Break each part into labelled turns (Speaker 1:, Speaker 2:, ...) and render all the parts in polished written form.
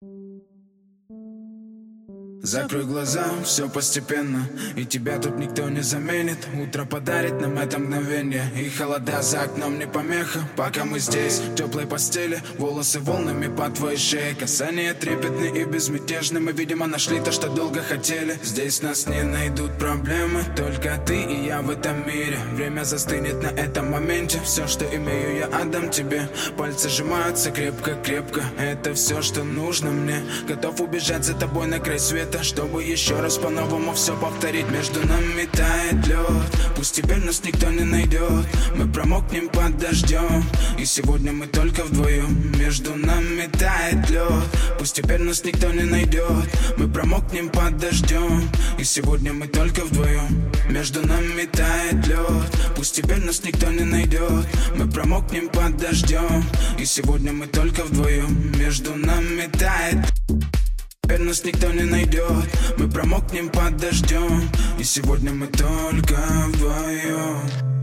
Speaker 1: Закрой глаза, все постепенно, и тебя тут никто не заменит. Утро подарит нам это мгновение, и холода за окном не помеха. Пока мы здесь, в теплой постели, волосы волнами по твоей шее. Касания трепетны и безмятежны, мы, видимо, нашли то, что долго хотели. Здесь нас не найдут проблемы, только ты и я в этом мире. Время застынет на этом моменте, все, что имею, я отдам тебе. Пальцы сжимаются крепко-крепко, это все, что нужно мне. Готов убежать за тобой на край света, чтобы еще раз по-новому все повторить. Между нами тает лед, пусть теперь нас никто не найдет. Мы промокнем под дождем, и сегодня мы только вдвоем. Между нами тает лед, пусть теперь нас никто не найдет. Мы промокнем под дождем, и сегодня мы только вдвоем. Между нами тает лед, пусть теперь нас никто не найдет. Мы промокнем под дождем, и сегодня мы только вдвоем. Между нами тает, теперь нас никто не найдет. Мы промокнем под дождем, и сегодня мы только вдвоем.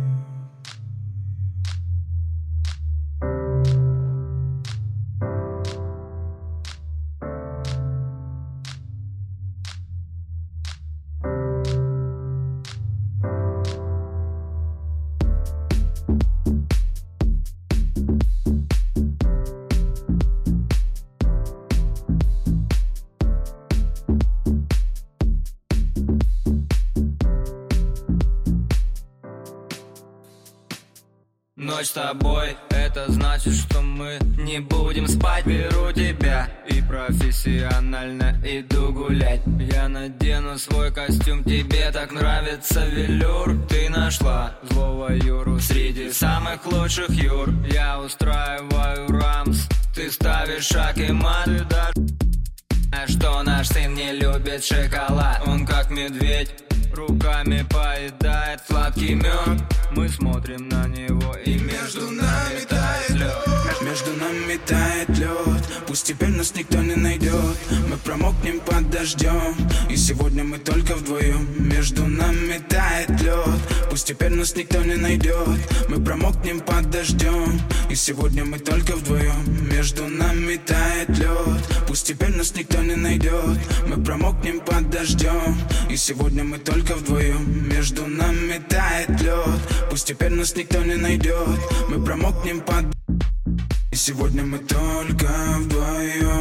Speaker 2: Ночь с тобой, это значит, что мы не будем спать. Беру тебя и профессионально иду гулять. Я надену свой костюм, тебе так нравится велюр. Ты нашла злого Юру среди самых лучших Юр. Я устраиваю рамс, ты ставишь шаг и мат. Ты даже что наш сын не любит шоколад. Он как медведь, руками поедает сладкий мед. Мы смотрим на него, и между нами тает лед.
Speaker 1: Между нами тает лед, пусть теперь нас никто не найдет. Мы промокнем под дождем, и сегодня мы только вдвоем. Между нами тает лед, пусть теперь нас никто не найдет. Мы промокнем под дождем, и сегодня мы только вдвоем. Между нами тает лед, пусть теперь нас никто не найдет. Мы промокнем под дождем, и сегодня мы только вдвоем. Между нами тает лед, пусть теперь нас никто не найдет. Мы промокнем под, и сегодня мы только вдвоем.